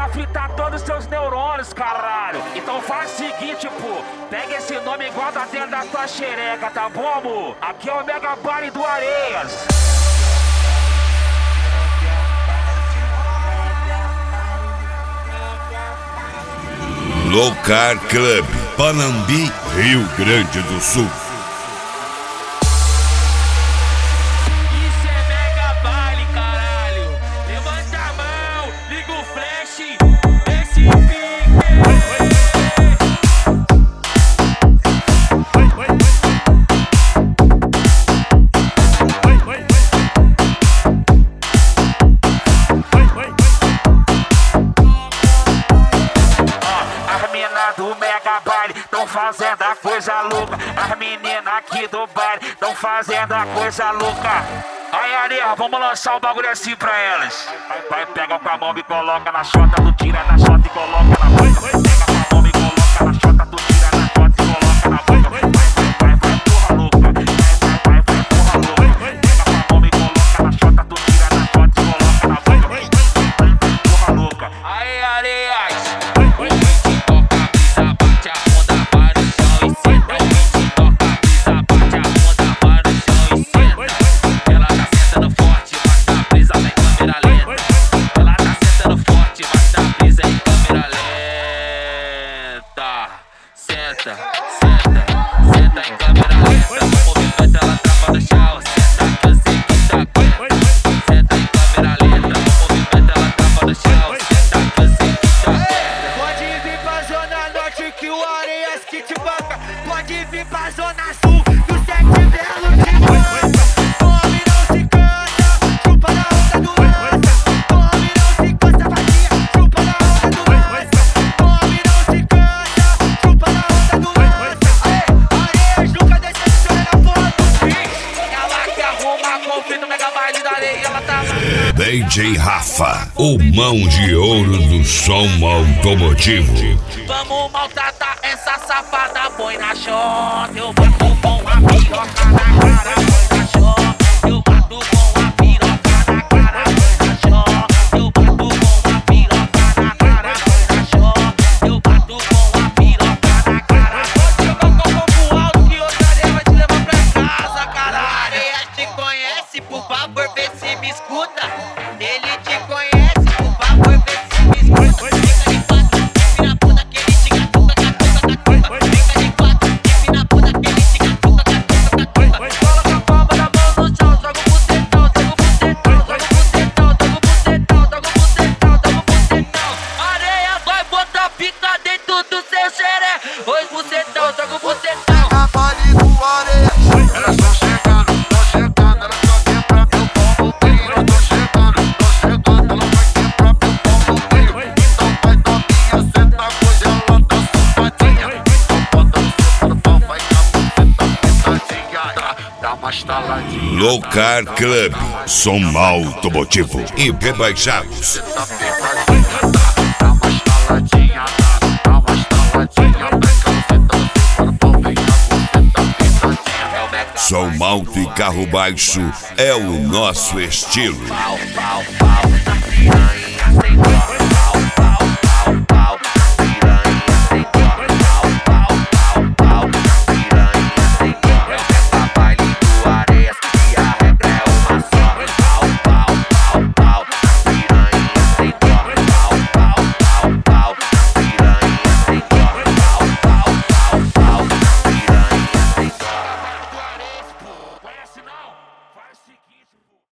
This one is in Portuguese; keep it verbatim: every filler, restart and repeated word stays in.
pra fritar todos os seus neurônios, caralho. Então faz o seguinte, pô, pega esse nome igual da dentro da tua xereca, tá bom, amor? Aqui é o Mega Baile do Areias. Locar Club, Panambi, Rio Grande do Sul. Isso é Mega Baile, caralho. Levanta a mão, liga o flash, esse pique. Do Mega Baile tão fazendo a coisa louca. As meninas aqui do baile tão fazendo a coisa louca. Aí, Areia, vamos lançar o bagulho assim pra elas. Vai, pega com a mão e coloca na chota, tu tira na chota e coloca na boca. Pega com a mão e coloca na chota, tu tira na chota e coloca na boca. Vai, vai, vai, vai, porra louca. Vai, vai, vai, vai, porra louca. Pega com a mão e coloca na chota, tu tira na chota e coloca na boca. Vai, vai, vai, porra louca. Aí, Areias. Senta, senta, senta em câmera lenta. No movimento ela trava no chão. Senta que eu sei que tá quente. Senta em câmera lenta. No movimento ela trava no chão. Senta que eu sei que tá quente. Pode vir pra zona norte que o Areias que te banca. Pode vir pra zona sul que o Sete Belo te banca. Come não se cansa, chupa na onda do lança. Come não se cansa, vadia, chupa na onda do lança. Come não se cansa, chupa na onda do lança. Aê, Areias nunca decepciona na porra do fim. Ela que arruma conflito, Mega Baile da Areia, ela tá lá. D J Rafa, o mão de ouro do som automotivo. Vamos maltratar essa safada, põe na chota. Eu bato com a piroca na cara, põe na chota. Eu bato com a piroca na cara, põe na chota. Eu bato com a piroca na cara, põe na chota. Eu bato com a piroca na cara. Pode jogar o copo alto que outra Areia vai te levar pra casa, caralho. Areias te conhece, por favor, vê se me escuta. Ele te conhece, por favor, vê se me escuta. Fica de quatro, fica na puta que ele te catuca, catuca, catuca. Fica de quatro, fica na puta que ele te catuca, catuca, catuca. Coloca a palma da mão no chão, joga o bucetão, joga o bucetão, joga o bucetão, joga o bucetão, joga o bucetão, joga o bucetão. Areia vai botar pica dentro do seu xeré. Oi, bucetão, joga o bucetão. Mega Baile do Areias, elas tão chegando, tão chegando, elas tão quebrando meu pau no meio. Eu tô chegando, tô chegando, ela vai quebrar meu pau no meio. Então vai novinha, senta hoje ela tá safadinha. Então bota no seu pau, vai dar sentadinha. Dá, dá uma estaladinha. Locar Club, som automotivo e rebaixados. Senta apertadinha, dá, dá uma estaladinha, dá, dá uma estaladinha. Pega você, tá no seu pau, vem cá, você tá apertadinha. É o Mega Som alto e carro baixo é o nosso estilo. Pau, pau, pau, na piranha, sem